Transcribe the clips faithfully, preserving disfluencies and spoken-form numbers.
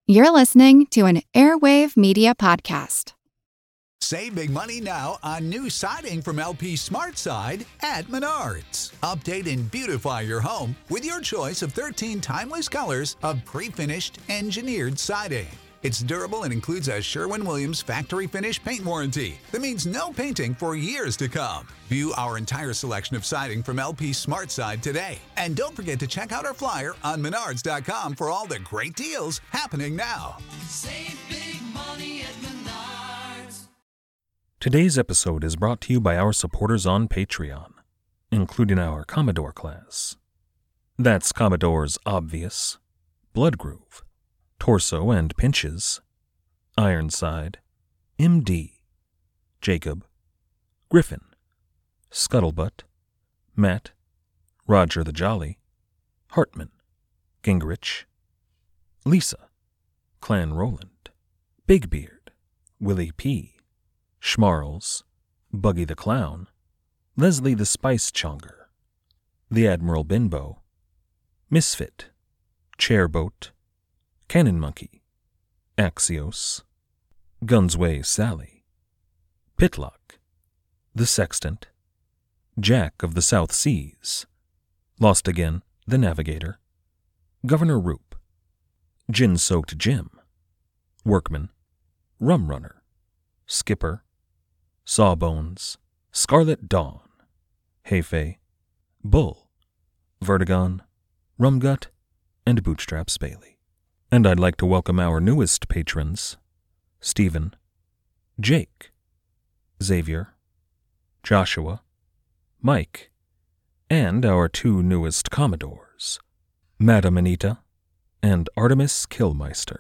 You're listening to an Airwave Media Podcast. Save big money now on new siding from L P SmartSide at Menards. Update and beautify your home with your choice of thirteen timeless colors of pre-finished engineered siding. It's durable and includes a Sherwin-Williams factory finish paint warranty that means no painting for years to come. View our entire selection of siding from L P SmartSide today. And don't forget to check out our flyer on menards dot com for all the great deals happening now. Save big money at Menards. Today's episode is brought to you by our supporters on Patreon, including our Commodore class. That's Commodore's Obvious, Bloodgroove, Torso and Pinches, Ironside, M D, Jacob, Griffin, Scuttlebutt, Matt, Roger the Jolly, Hartman, Gingrich, Lisa, Clan Roland, Big Beard, Willie P., Schmarls, Buggy the Clown, Leslie the Spice Chonger, the Admiral Binbo, Misfit, Chairboat, Cannon Monkey, Axios, Gunsway Sally, Pitlock, The Sextant, Jack of the South Seas, Lost Again, The Navigator, Governor Roop, Gin-Soaked Jim, Workman, Rum Runner, Skipper, Sawbones, Scarlet Dawn, Hefe, Bull, Vertigon, Rumgut, and Bootstraps Bailey. And I'd like to welcome our newest patrons, Stephen, Jake, Xavier, Joshua, Mike, and our two newest Commodores, Madam Anita and Artemis Killmeister.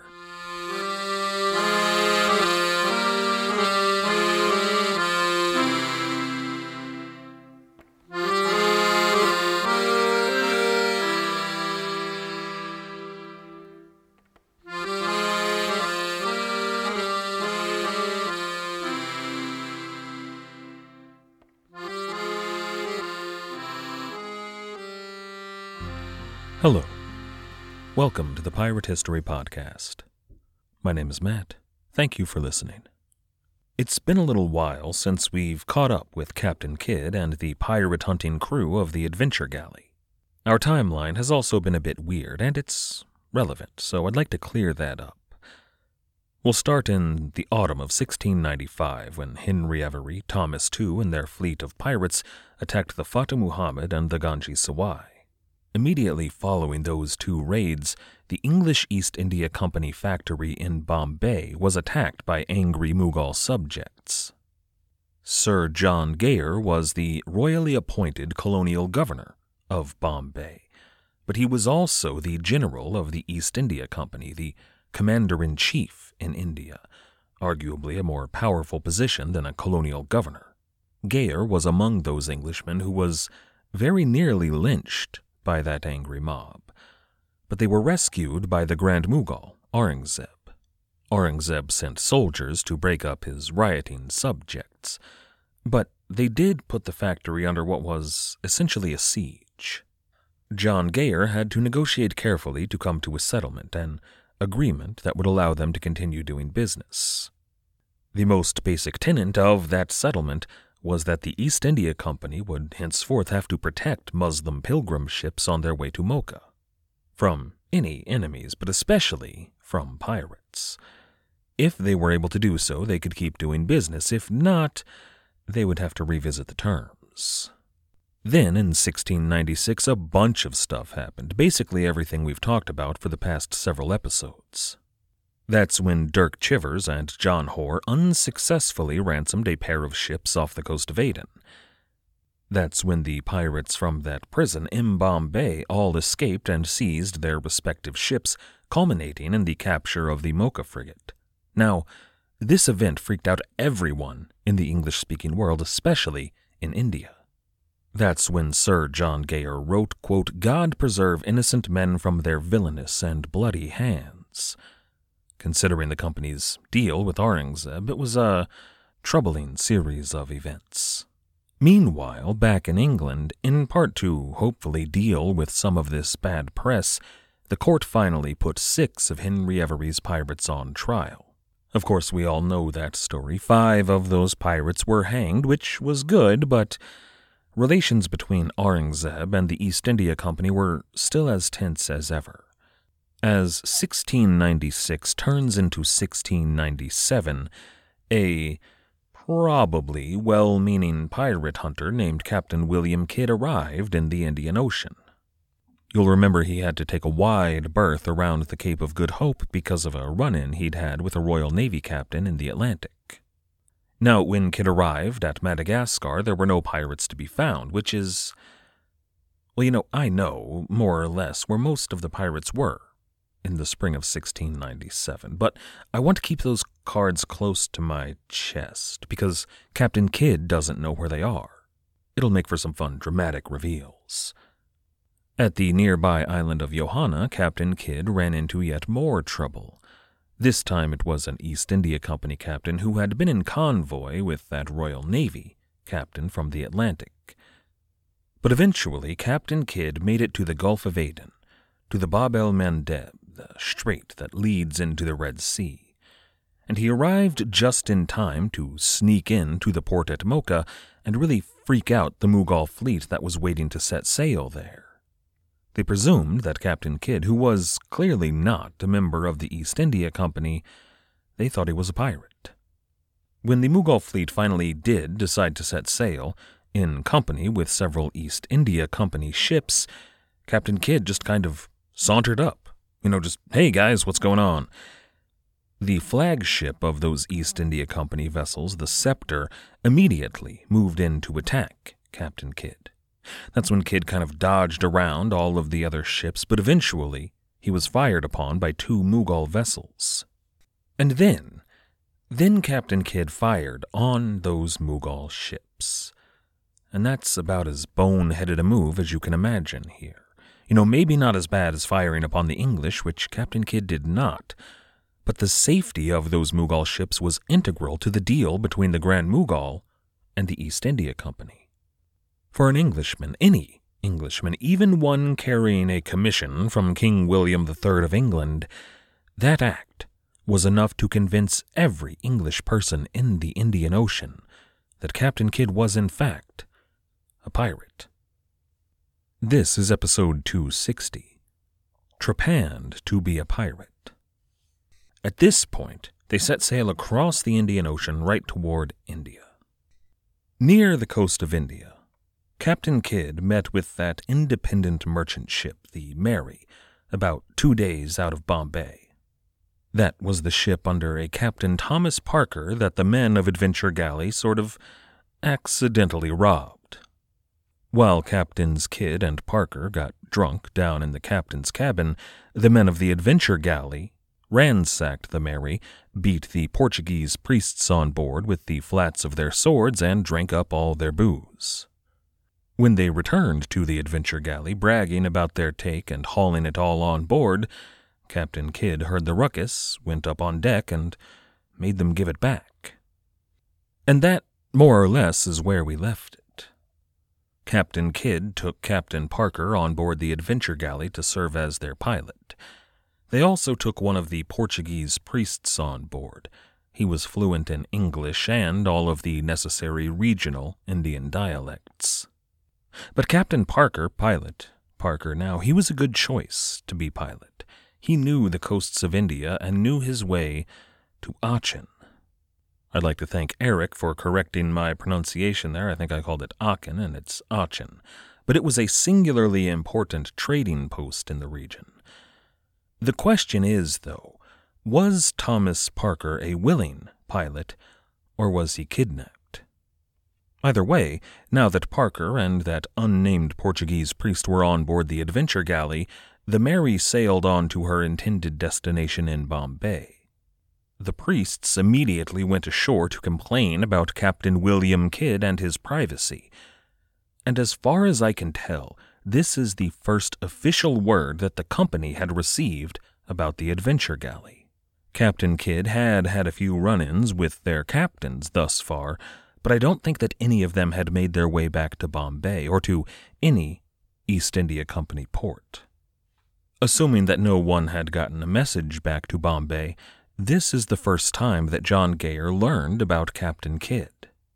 Hello. Welcome to the Pirate History Podcast. My name is Matt. Thank you for listening. It's been a little while since we've caught up with Captain Kidd and the pirate hunting crew of the Adventure Galley. Our timeline has also been a bit weird, and it's relevant, so I'd like to clear that up. We'll start in the autumn of sixteen ninety-five, when Henry Avery, Thomas the Second, and their fleet of pirates attacked the Fata Muhammad and the Ganges Sawai. Immediately following those two raids, the English East India Company factory in Bombay was attacked by angry Mughal subjects. Sir John Gayr was the royally appointed colonial governor of Bombay, but he was also the general of the East India Company, the commander-in-chief in India, arguably a more powerful position than a colonial governor. Gayr was among those Englishmen who was very nearly lynched by that angry mob, but they were rescued by the Grand Mughal, Aurangzeb. Aurangzeb sent soldiers to break up his rioting subjects, but they did put the factory under what was essentially a siege. John Gayr had to negotiate carefully to come to a settlement, an agreement that would allow them to continue doing business. The most basic tenet of that settlement was that the East India Company would henceforth have to protect Muslim pilgrim ships on their way to Mocha from any enemies, but especially from pirates. If they were able to do so, they could keep doing business. If not, they would have to revisit the terms. Then, in sixteen ninety-six, a bunch of stuff happened, basically everything we've talked about for the past several episodes. That's when Dirk Chivers and John Hoare unsuccessfully ransomed a pair of ships off the coast of Aden. That's when the pirates from that prison in Bombay all escaped and seized their respective ships, culminating in the capture of the Mocha frigate. Now, this event freaked out everyone in the English-speaking world, especially in India. That's when Sir John Gayr wrote, quote, "God preserve innocent men from their villainous and bloody hands." Considering the company's deal with Aurangzeb, it was a troubling series of events. Meanwhile, back in England, in part to hopefully deal with some of this bad press, the court finally put six of Henry Every's pirates on trial. Of course, we all know that story. Five of those pirates were hanged, which was good, but relations between Aurangzeb and the East India Company were still as tense as ever. As sixteen ninety-six turns into sixteen ninety-seven, a probably well-meaning pirate hunter named Captain William Kidd arrived in the Indian Ocean. You'll remember he had to take a wide berth around the Cape of Good Hope because of a run-in he'd had with a Royal Navy captain in the Atlantic. Now, when Kidd arrived at Madagascar, there were no pirates to be found, which is, well, you know, I know, more or less, where most of the pirates were in the spring of sixteen ninety-seven, but I want to keep those cards close to my chest, because Captain Kidd doesn't know where they are. It'll make for some fun, dramatic reveals. At the nearby island of Johanna, Captain Kidd ran into yet more trouble. This time it was an East India Company captain who had been in convoy with that Royal Navy captain from the Atlantic. But eventually, Captain Kidd made it to the Gulf of Aden, to the Bab el-Mandeb, the strait that leads into the Red Sea, and he arrived just in time to sneak in to the port at Mocha and really freak out the Mughal fleet that was waiting to set sail there. They presumed that Captain Kidd, who was clearly not a member of the East India Company, they thought he was a pirate. When the Mughal fleet finally did decide to set sail, in company with several East India Company ships, Captain Kidd just kind of sauntered up. You know, just, hey guys, what's going on? The flagship of those East India Company vessels, the Scepter, immediately moved in to attack Captain Kidd. That's when Kidd kind of dodged around all of the other ships, but eventually he was fired upon by two Mughal vessels. And then, then Captain Kidd fired on those Mughal ships. And that's about as bone-headed a move as you can imagine here. You know, maybe not as bad as firing upon the English, which Captain Kidd did not, but the safety of those Mughal ships was integral to the deal between the Grand Mughal and the East India Company. For an Englishman, any Englishman, even one carrying a commission from King William the Third of England, that act was enough to convince every English person in the Indian Ocean that Captain Kidd was, in fact, a pirate. This is episode two sixty, Trepanned to be a Pirate. At this point, they set sail across the Indian Ocean right toward India. Near the coast of India, Captain Kidd met with that independent merchant ship, the Mary, about two days out of Bombay. That was the ship under a Captain Thomas Parker that the men of Adventure Galley sort of accidentally robbed. While Captains Kidd and Parker got drunk down in the captain's cabin, the men of the Adventure Galley ransacked the Mary, beat the Portuguese priests on board with the flats of their swords, and drank up all their booze. When they returned to the Adventure Galley, bragging about their take and hauling it all on board, Captain Kidd heard the ruckus, went up on deck, and made them give it back. And that, more or less, is where we left it. Captain Kidd took Captain Parker on board the Adventure Galley to serve as their pilot. They also took one of the Portuguese priests on board. He was fluent in English and all of the necessary regional Indian dialects. But Captain Parker, pilot, Parker now, he was a good choice to be pilot. He knew the coasts of India and knew his way to Achin. I'd like to thank Eric for correcting my pronunciation there. I think I called it Aachen, and it's Achin. But it was a singularly important trading post in the region. The question is, though, was Thomas Parker a willing pilot, or was he kidnapped? Either way, now that Parker and that unnamed Portuguese priest were on board the Adventure Galley, the Mary sailed on to her intended destination in Bombay. The priests immediately went ashore to complain about Captain William Kidd and his privacy. And as far as I can tell, this is the first official word that the company had received about the Adventure Galley. Captain Kidd had had a few run-ins with their captains thus far, but I don't think that any of them had made their way back to Bombay or to any East India Company port. Assuming that no one had gotten a message back to Bombay, this is the first time that John Gayer learned about Captain Kidd.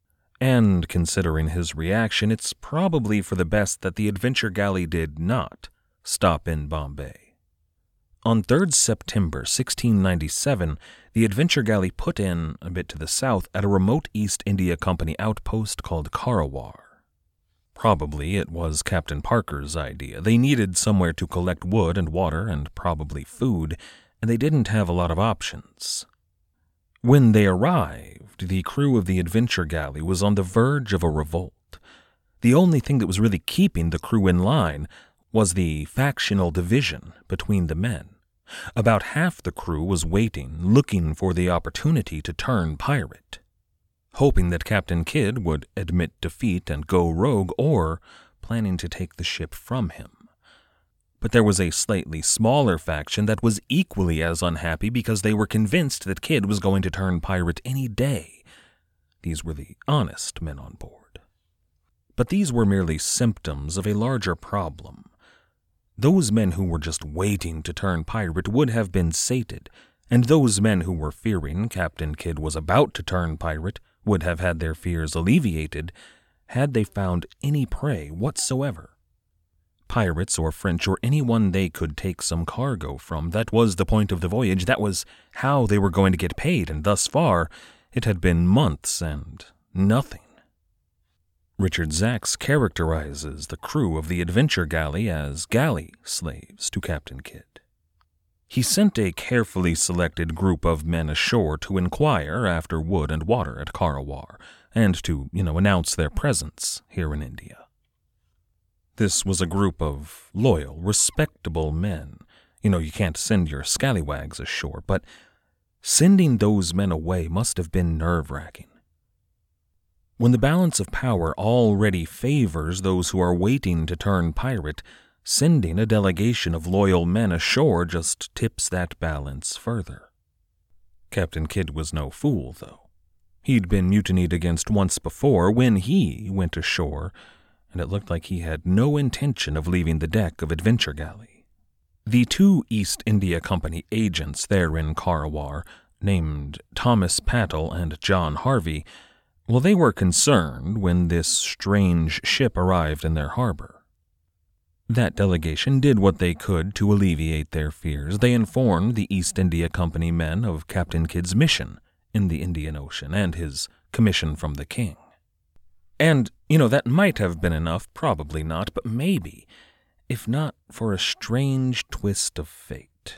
And considering his reaction, it's probably for the best that the Adventure Galley did not stop in Bombay. On the third of September, sixteen ninety-seven, the Adventure Galley put in, a bit to the south, at a remote East India Company outpost called Karawar. Probably it was Captain Parker's idea. They needed somewhere to collect wood and water and probably food, and they didn't have a lot of options. When they arrived, the crew of the Adventure Galley was on the verge of a revolt. The only thing that was really keeping the crew in line was the factional division between the men. About half the crew was waiting, looking for the opportunity to turn pirate, hoping that Captain Kidd would admit defeat and go rogue, or planning to take the ship from him. But there was a slightly smaller faction that was equally as unhappy because they were convinced that Kidd was going to turn pirate any day. These were the honest men on board. But these were merely symptoms of a larger problem. Those men who were just waiting to turn pirate would have been sated, and those men who were fearing Captain Kidd was about to turn pirate would have had their fears alleviated had they found any prey whatsoever. Pirates or French or anyone they could take some cargo from. That was the point of the voyage. That was how they were going to get paid, and thus far it had been months and nothing. Richard Zacks characterizes the crew of the Adventure Galley as galley slaves to Captain Kidd. He sent a carefully selected group of men ashore to inquire after wood and water at Karawar, and to, you know, announce their presence here in India. This was a group of loyal, respectable men. You know, you can't send your scallywags ashore, but sending those men away must have been nerve-wracking. When the balance of power already favors those who are waiting to turn pirate, sending a delegation of loyal men ashore just tips that balance further. Captain Kidd was no fool, though. He'd been mutinied against once before when he went ashore, and it looked like he had no intention of leaving the deck of Adventure Galley. The two East India Company agents there in Karawar, named Thomas Pattle and John Harvey, well, they were concerned when this strange ship arrived in their harbor. That delegation did what they could to alleviate their fears. They informed the East India Company men of Captain Kidd's mission in the Indian Ocean and his commission from the king. And, you know, that might have been enough, probably not, but maybe, if not for a strange twist of fate.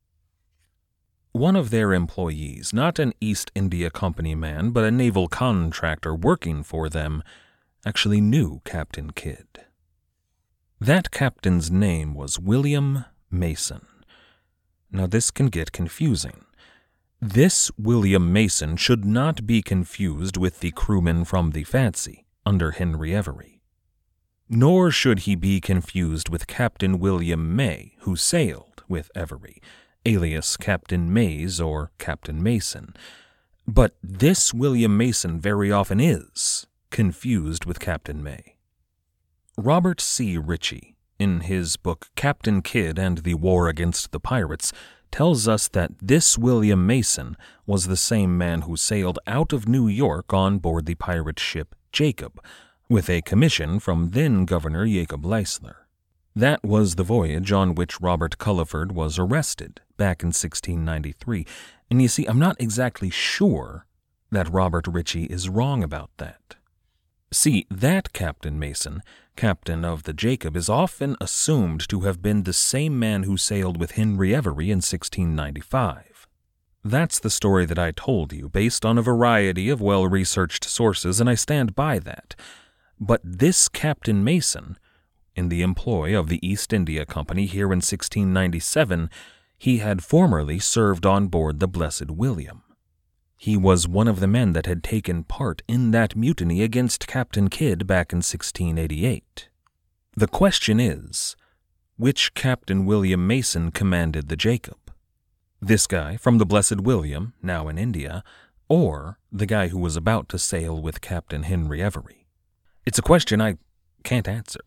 One of their employees, not an East India Company man, but a naval contractor working for them, actually knew Captain Kidd. That captain's name was William Mason. Now, this can get confusing. This William Mason should not be confused with the crewman from the Fancy under Henry Every. Nor should he be confused with Captain William May, who sailed with Every, alias Captain Mays or Captain Mason. But this William Mason very often is confused with Captain May. Robert C. Ritchie, in his book Captain Kidd and the War Against the Pirates, tells us that this William Mason was the same man who sailed out of New York on board the pirate ship Jacob, with a commission from then-Governor Jacob Leisler. That was the voyage on which Robert Culliford was arrested back in sixteen ninety-three, and you see, I'm not exactly sure that Robert Ritchie is wrong about that. See, that Captain Mason, captain of the Jacob, is often assumed to have been the same man who sailed with Henry Every in sixteen ninety-five. That's the story that I told you, based on a variety of well-researched sources, and I stand by that. But this Captain Mason, in the employ of the East India Company here in sixteen ninety-seven, he had formerly served on board the Blessed William. He was one of the men that had taken part in that mutiny against Captain Kidd back in sixteen eighty-eight. The question is, which Captain William Mason commanded the Jacob? This guy from the Blessed William, now in India, or the guy who was about to sail with Captain Henry Every? It's a question I can't answer.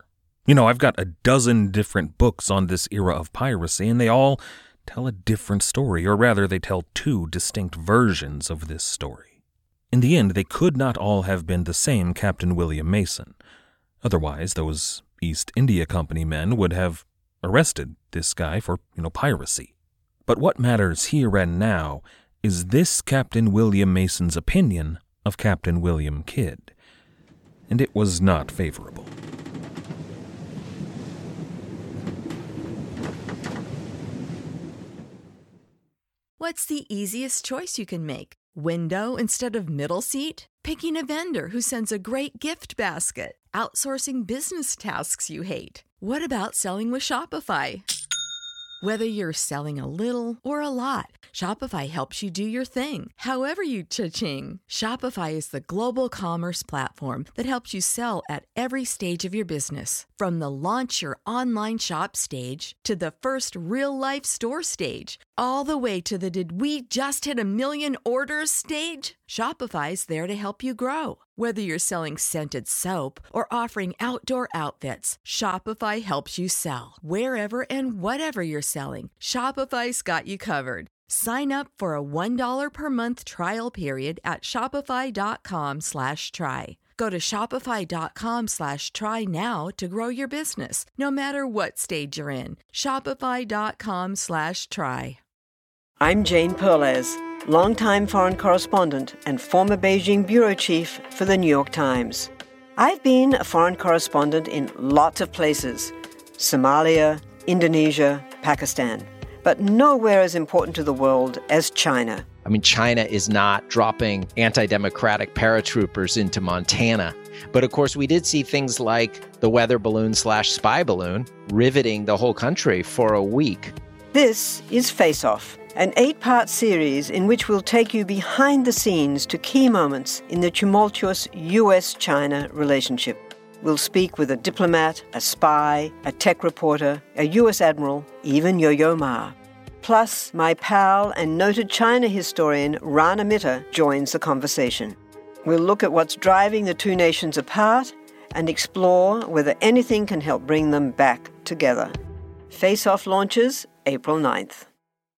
You know, I've got a dozen different books on this era of piracy, and they all tell a different story, or rather, they tell two distinct versions of this story. In the end, they could not all have been the same Captain William Mason. Otherwise, those East India Company men would have arrested this guy for, you know, piracy. But what matters here and now is this Captain William Mason's opinion of Captain William Kidd. And it was not favorable. What's the easiest choice you can make? Window instead of middle seat? Picking a vendor who sends a great gift basket? Outsourcing business tasks you hate? What about selling with Shopify? Whether you're selling a little or a lot, Shopify helps you do your thing, however you cha-ching. Shopify is the global commerce platform that helps you sell at every stage of your business. From the launch your online shop stage to the first real-life store stage, all the way to the did we just hit a million orders stage. Shopify's there to help you grow. Whether you're selling scented soap or offering outdoor outfits, Shopify helps you sell. Wherever and whatever you're selling, Shopify's got you covered. Sign up for a one dollar per month trial period at shopify.com slash try. Go to shopify.com slash try now to grow your business, no matter what stage you're in. Shopify.com slash try. I'm Jane Perlez, longtime foreign correspondent and former Beijing bureau chief for the New York Times. I've been a foreign correspondent in lots of places: Somalia, Indonesia, Pakistan, but nowhere as important to the world as China. I mean, China is not dropping anti-democratic paratroopers into Montana. But of course, we did see things like the weather balloon slash spy balloon riveting the whole country for a week. This is Face Off, an eight-part series in which we'll take you behind the scenes to key moments in the tumultuous U S China relationship. We'll speak with a diplomat, a spy, a tech reporter, a U S admiral, even Yo-Yo Ma. Plus, my pal and noted China historian Rana Mitter joins the conversation. We'll look at what's driving the two nations apart and explore whether anything can help bring them back together. Face Off launches April ninth.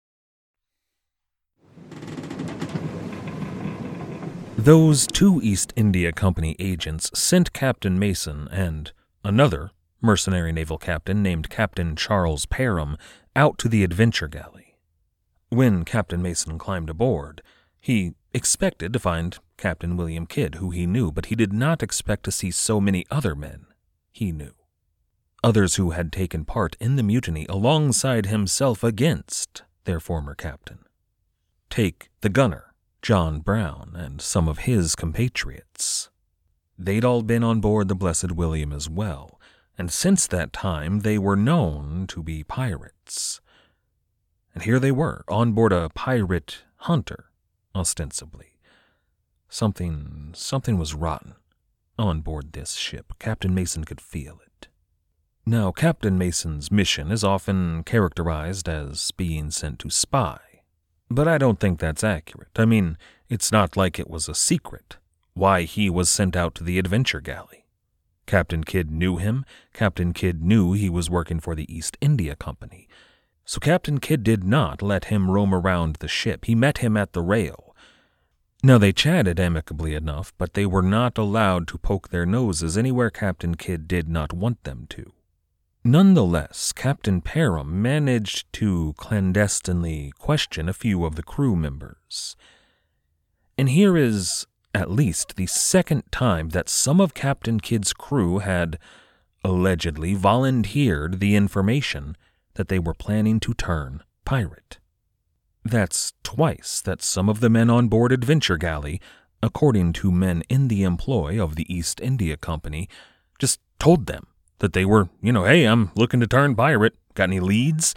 Those two East India Company agents sent Captain Mason and another mercenary naval captain named Captain Charles Parham out to the Adventure Galley. When Captain Mason climbed aboard, he expected to find Captain William Kidd, who he knew, but he did not expect to see so many other men he knew. Others who had taken part in the mutiny alongside himself against their former captain. Take the gunner, John Brown, and some of his compatriots. They'd all been on board the Blessed William as well, and since that time they were known to be pirates. And here they were, on board a pirate hunter, ostensibly. Something, something was rotten on board this ship. Captain Mason could feel it. Now, Captain Mason's mission is often characterized as being sent to spy. But I don't think that's accurate. I mean, it's not like it was a secret why he was sent out to the Adventure Galley. Captain Kidd knew him. Captain Kidd knew he was working for the East India Company. So Captain Kidd did not let him roam around the ship. He met him at the rail. Now, they chatted amicably enough, but they were not allowed to poke their noses anywhere Captain Kidd did not want them to. Nonetheless, Captain Parham managed to clandestinely question a few of the crew members. And here is at least the second time that some of Captain Kidd's crew had allegedly volunteered the information that they were planning to turn pirate. That's twice that some of the men on board Adventure Galley, according to men in the employ of the East India Company, just told them that they were, you know, hey, I'm looking to turn pirate. Got any leads?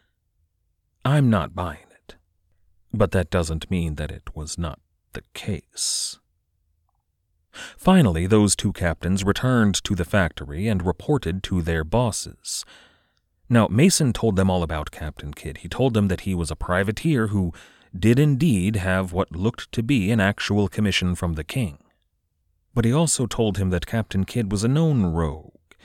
I'm not buying it. But that doesn't mean that it was not the case. Finally, those two captains returned to the factory and reported to their bosses. Now, Mason told them all about Captain Kidd. He told them that he was a privateer who did indeed have what looked to be an actual commission from the king. But he also told him that Captain Kidd was a known rogue,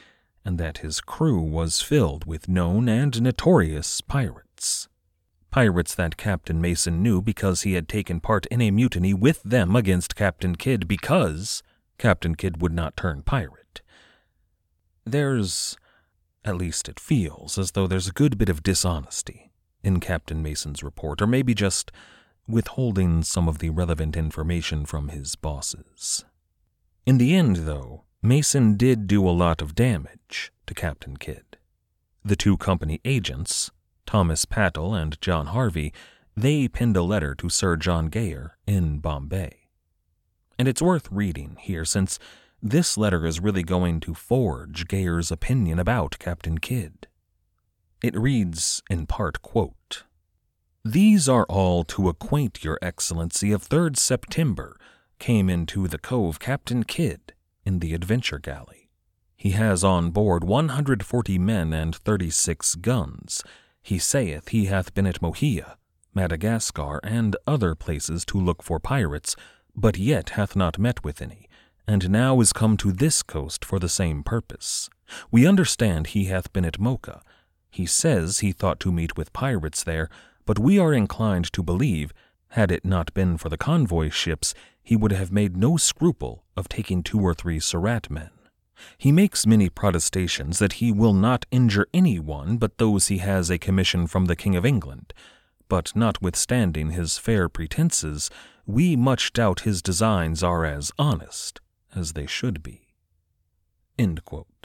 and that his crew was filled with known and notorious pirates. Pirates that Captain Mason knew because he had taken part in a mutiny with them against Captain Kidd because Captain Kidd would not turn pirate. There's, at least it feels, as though there's a good bit of dishonesty in Captain Mason's report, or maybe just withholding some of the relevant information from his bosses. In the end, though, Mason did do a lot of damage to Captain Kidd. The two company agents, Thomas Pattle and John Harvey, they penned a letter to Sir John Gayer in Bombay. And it's worth reading here, since this letter is really going to forge Gayer's opinion about Captain Kidd. It reads, in part, quote, "These are all to acquaint your excellency of third September came into the cove Captain Kidd in the Adventure Galley. He has on board one hundred forty men and thirty-six guns. He saith he hath been at Mohia, Madagascar, and other places to look for pirates, but yet hath not met with any, and now is come to this coast for the same purpose. We understand he hath been at Mocha. He says he thought to meet with pirates there, but we are inclined to believe, had it not been for the convoy ships, he would have made no scruple of taking two or three Surat men. He makes many protestations that he will not injure any one but those he has a commission from the King of England, but notwithstanding his fair pretenses, we much doubt his designs are as honest as they should be." End quote.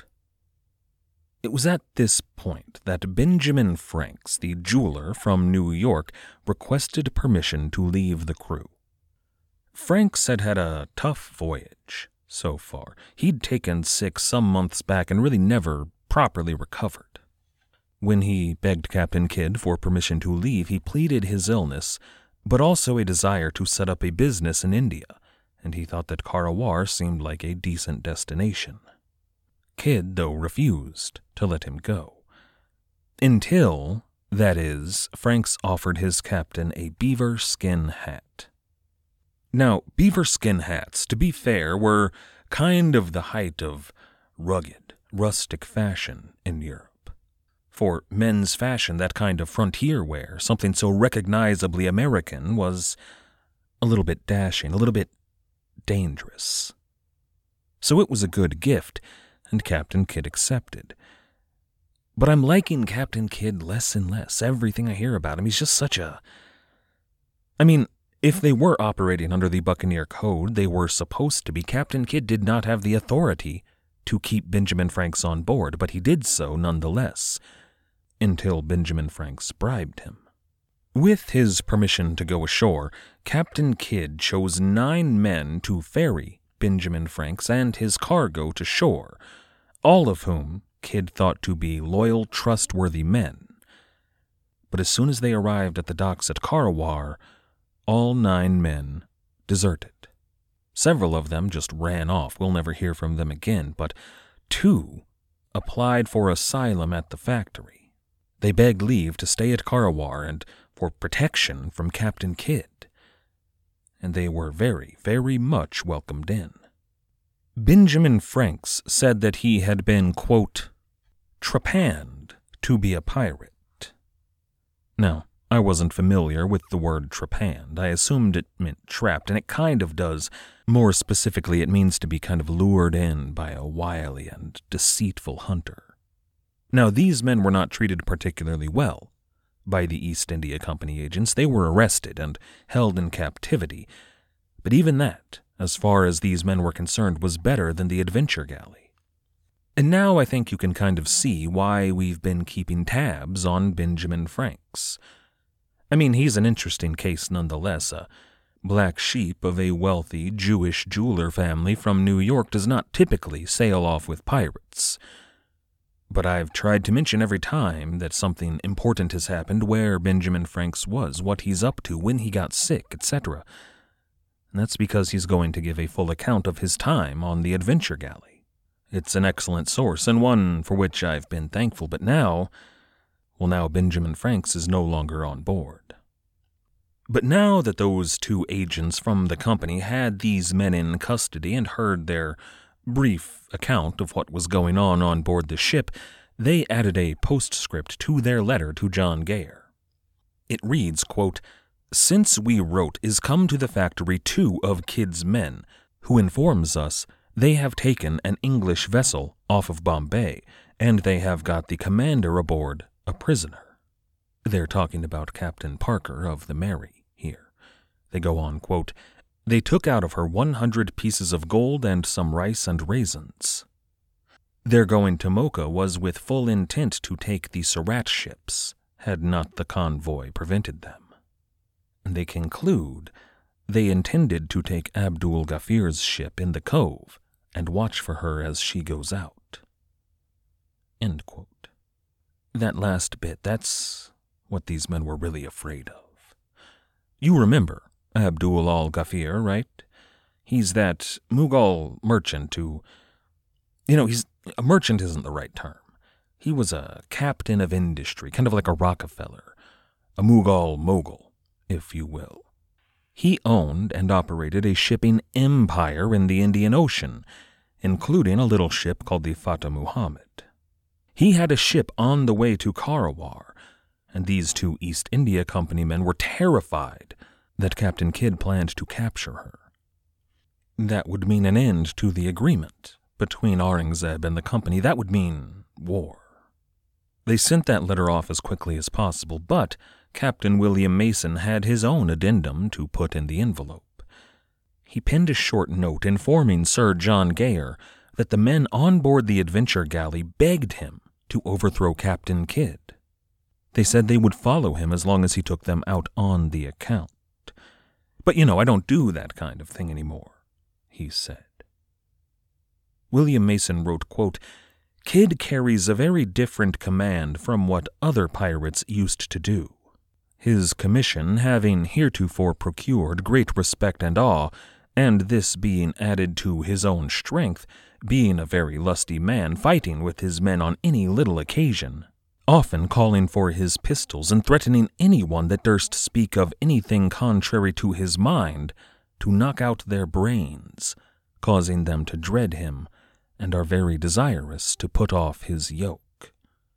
It was at this point that Benjamin Franks, the jeweler from New York, requested permission to leave the crew. Franks had had a tough voyage so far. He'd taken sick some months back and really never properly recovered. When he begged Captain Kidd for permission to leave, he pleaded his illness, but also a desire to set up a business in India, and he thought that Karawar seemed like a decent destination. Kidd, though, refused to let him go. Until, that is, Franks offered his captain a beaver skin hat. Now, beaver skin hats, to be fair, were kind of the height of rugged, rustic fashion in Europe. For men's fashion, that kind of frontier wear, something so recognizably American, was a little bit dashing, a little bit dangerous. So it was a good gift, and Captain Kidd accepted. But I'm liking Captain Kidd less and less. Everything I hear about him, he's just such a... I mean, if they were operating under the Buccaneer Code, they were supposed to be. Captain Kidd did not have the authority to keep Benjamin Franks on board, but he did so nonetheless, until Benjamin Franks bribed him. With his permission to go ashore, Captain Kidd chose nine men to ferry Benjamin Franks and his cargo to shore, all of whom Kidd thought to be loyal, trustworthy men. But as soon as they arrived at the docks at Karawar, all nine men deserted. Several of them just ran off. We'll never hear from them again, but two applied for asylum at the factory. They begged leave to stay at Karawar and for protection from Captain Kidd, and they were very, very much welcomed in. Benjamin Franks said that he had been, quote, trepanned to be a pirate. Now, I wasn't familiar with the word trepanned. I assumed it meant trapped, and it kind of does. More specifically, it means to be kind of lured in by a wily and deceitful hunter. Now, these men were not treated particularly well by the East India Company agents. They were arrested and held in captivity, but even that, as far as these men were concerned, was better than the Adventure Galley. And now I think you can kind of see why we've been keeping tabs on Benjamin Franks. I mean, he's an interesting case nonetheless. A black sheep of a wealthy Jewish jeweler family from New York does not typically sail off with pirates. But I've tried to mention every time that something important has happened where Benjamin Franks was, what he's up to, when he got sick, et cetera. And that's because he's going to give a full account of his time on the Adventure Galley. It's an excellent source, and one for which I've been thankful, but now, well now Benjamin Franks is no longer on board. But now that those two agents from the company had these men in custody and heard their brief account of what was going on on board the ship, they added a postscript to their letter to John Gayer. It reads, quote, "Since we wrote is come to the factory two of Kidd's men, who informs us they have taken an English vessel off of Bombay, and they have got the commander aboard a prisoner." They're talking about Captain Parker of the Mary here. They go on, quote, "They took out of her one hundred pieces of gold and some rice and raisins. Their going to Mocha was with full intent to take the Surat ships, had not the convoy prevented them. And they conclude they intended to take Abdul Ghafir's ship in the cove and watch for her as she goes out." End quote. That last bit, that's what these men were really afraid of. You remember Abdul al-Ghafir, right? He's that Mughal merchant who, you know, he's a merchant isn't the right term. He was a captain of industry, kind of like a Rockefeller, a Mughal mogul, if you will. He owned and operated a shipping empire in the Indian Ocean, including a little ship called the Fata Muhammad. He had a ship on the way to Karawar, and these two East India Company men were terrified that Captain Kidd planned to capture her. That would mean an end to the agreement between Aurangzeb and the company. That would mean war. They sent that letter off as quickly as possible, but Captain William Mason had his own addendum to put in the envelope. He penned a short note informing Sir John Gayer that the men on board the Adventure Galley begged him to overthrow Captain Kidd. They said they would follow him as long as he took them out on the account. "But, you know, I don't do that kind of thing anymore," he said. William Mason wrote, quote, "Kidd carries a very different command from what other pirates used to do. His commission having heretofore procured great respect and awe, and this being added to his own strength, being a very lusty man, fighting with his men on any little occasion, often calling for his pistols and threatening anyone that durst speak of anything contrary to his mind to knock out their brains, causing them to dread him, and are very desirous to put off his yoke."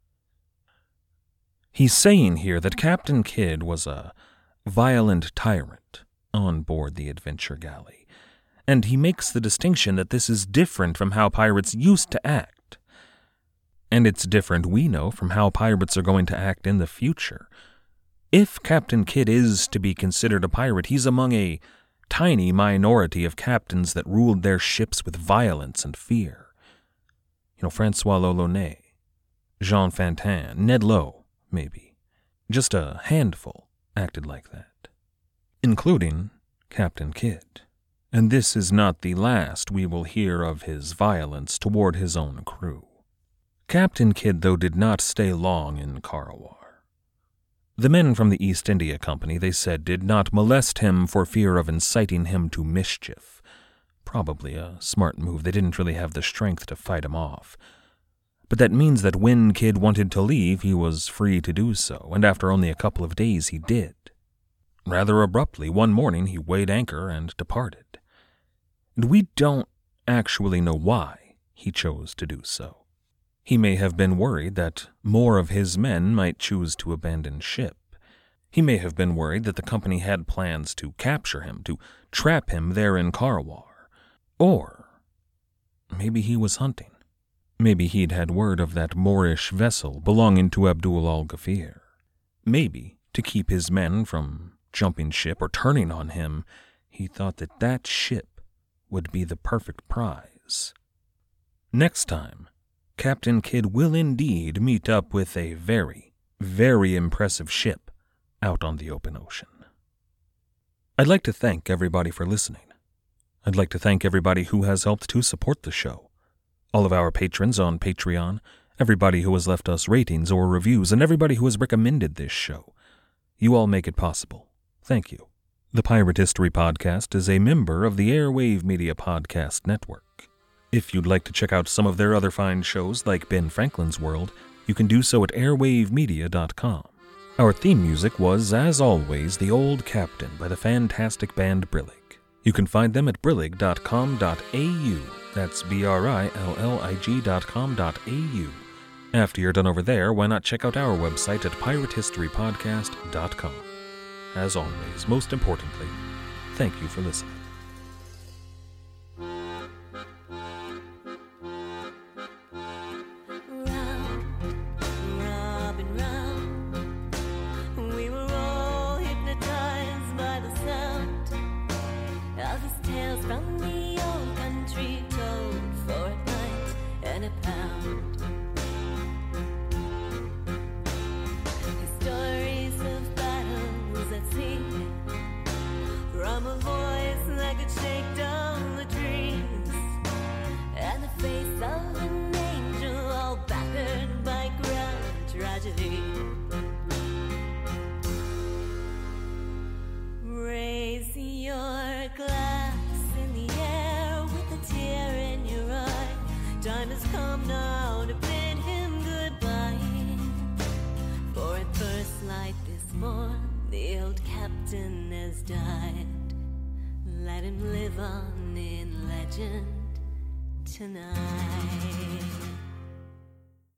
He's saying here that Captain Kidd was a violent tyrant on board the Adventure Galley, and he makes the distinction that this is different from how pirates used to act. And it's different, we know, from how pirates are going to act in the future. If Captain Kidd is to be considered a pirate, he's among a tiny minority of captains that ruled their ships with violence and fear. You know, Francois l'Olonnais, Jean Fantin, Ned Lowe, maybe. Just a handful acted like that, including Captain Kidd. And this is not the last we will hear of his violence toward his own crew. Captain Kidd, though, did not stay long in Karawar. The men from the East India Company, they said, did not molest him for fear of inciting him to mischief. Probably a smart move. They didn't really have the strength to fight him off. But that means that when Kidd wanted to leave, he was free to do so, and after only a couple of days he did. Rather abruptly, one morning he weighed anchor and departed. And we don't actually know why he chose to do so. He may have been worried that more of his men might choose to abandon ship. He may have been worried that the company had plans to capture him, to trap him there in Karawar. Or maybe he was hunting. Maybe he'd had word of that Moorish vessel belonging to Abdul al-Ghafir. Maybe, to keep his men from jumping ship or turning on him, he thought that that ship would be the perfect prize. Next time, Captain Kidd will indeed meet up with a very, very impressive ship out on the open ocean. I'd like to thank everybody for listening. I'd like to thank everybody who has helped to support the show. All of our patrons on Patreon, everybody who has left us ratings or reviews, and everybody who has recommended this show. You all make it possible. Thank you. The Pirate History Podcast is a member of the Airwave Media Podcast Network. If you'd like to check out some of their other fine shows like Ben Franklin's World, you can do so at airwave media dot com. Our theme music was, as always, The Old Captain by the fantastic band Brillig. You can find them at brillig dot com dot a u. That's B R I L L I G dot com dot A U. After you're done over there, why not check out our website at pirate history podcast dot com. As always, most importantly, thank you for listening. Raise your glass in the air with a tear in your eye. Time has come now to bid him goodbye. For at first light this morn, the old captain has died. Let him live on in legend tonight.